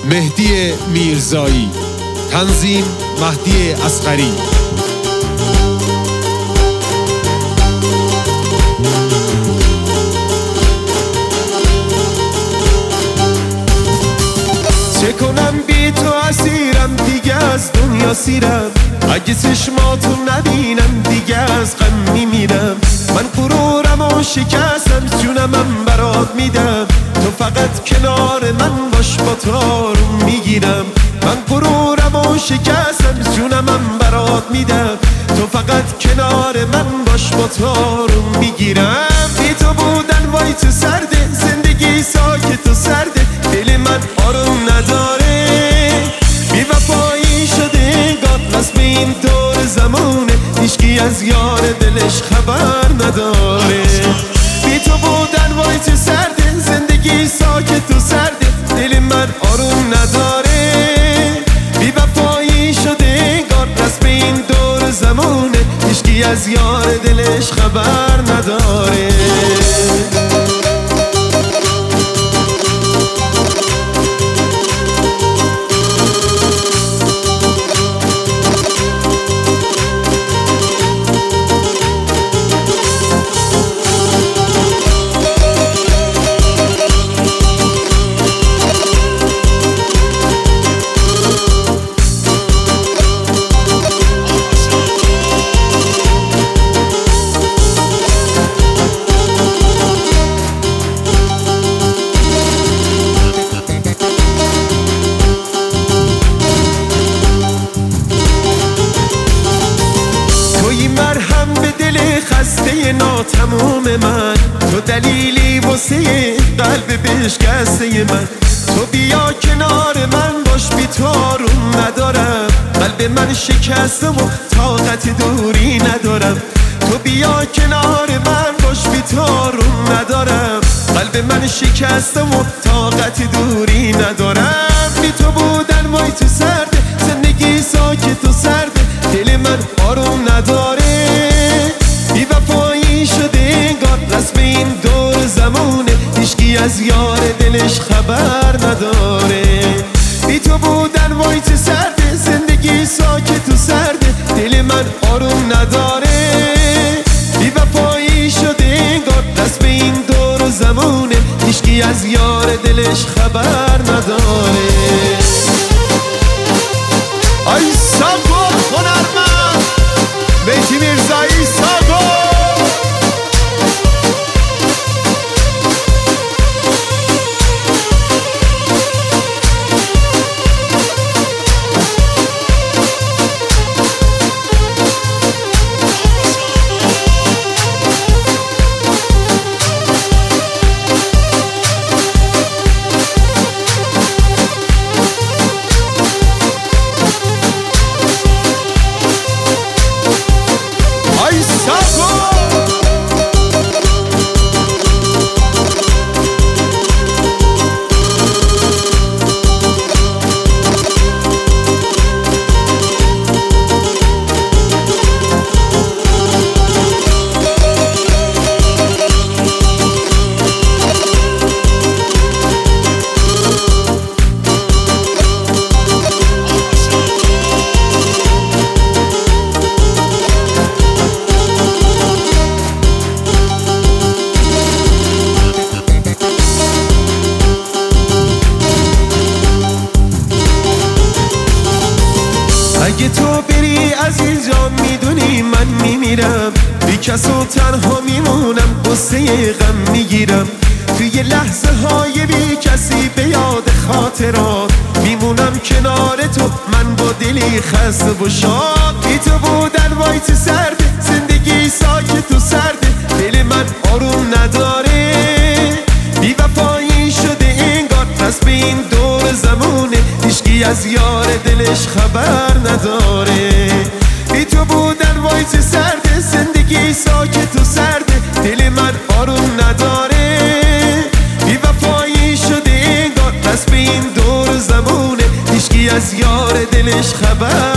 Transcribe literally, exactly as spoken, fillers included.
مهدی میرزایی، تنظیم مهدی اصغری. چه کنم بی تو اسیرم، دیگه از دنیا سیرم. اگه چشماتو نبینم دیگه از غم میمیرم. من غرورم و شکستم، جونمم برات میدم. تو فقط کنار من باش، با تو آروم میگیرم. من غرورم و شکستم، جونمم برات میدم. تو فقط کنار من باش، با تو آروم میگیرم. بی تو بودن وای تو سرده، زندگی ساکت و سرده. دل من آروم نداره، بی وفایی شده انگار نصب این دور زمونه. هیچکی از یار دلش خبر نداره. بی تو بودن وای تو سرده، زندگی ساکت و سرده. دل من آروم نداره، بی وفایی شده انگار نصب این دور زمونه. هیچکی از یار دلش خبر نداره. مرهم به دل خسته ناتمام من، تو دلیلی واسه قلب بشکسته من. تو بیا کنار من باش، بی تو آروم ندارم. قلب من شکسته و طاقت دوری ندارم. تو بیا کنار من باش، بی تو آروم ندارم. قلب من شکسته و طاقت دوری ندارم. بی تو بودن وای تو سرده، زندگی ساکت و سرده. دل من آروم نداره، بی وفایی شده انگار نصب این دور زمونه. هیچکی از یار دلش خبر نداره. بی تو بودن وای تو سرده، زندگی ساکت و سرده. دل من آروم نداره، بی وفایی شده انگار نصب این دور زمونه. هیچکی از یار دلش خبر نداره. آی ساگو هنرمند مهدی میرزایی، ساگو. اگه تو بری از اینجا میدونی من میمیرم. بی کس و تنها میمونم، قصه غم میگیرم. توی لحظه های بی کسی به یاد خاطرات میمونم کنار تو، من با دلی خسته و شاد. بی تو بودن وای تو سرده، زندگی ساکت و سرده. دل من آروم نداره، بی وفایی شده انگار نصب این دور زمونه. هیچکی از یار دلش خبر نداره. بی تو بودن وای تو سرده، زندگی ساکت و سرده. دل من آروم نداره، بی وفایی شده انگار نصب این دور زمونه. هیچکی از یار دلش خبر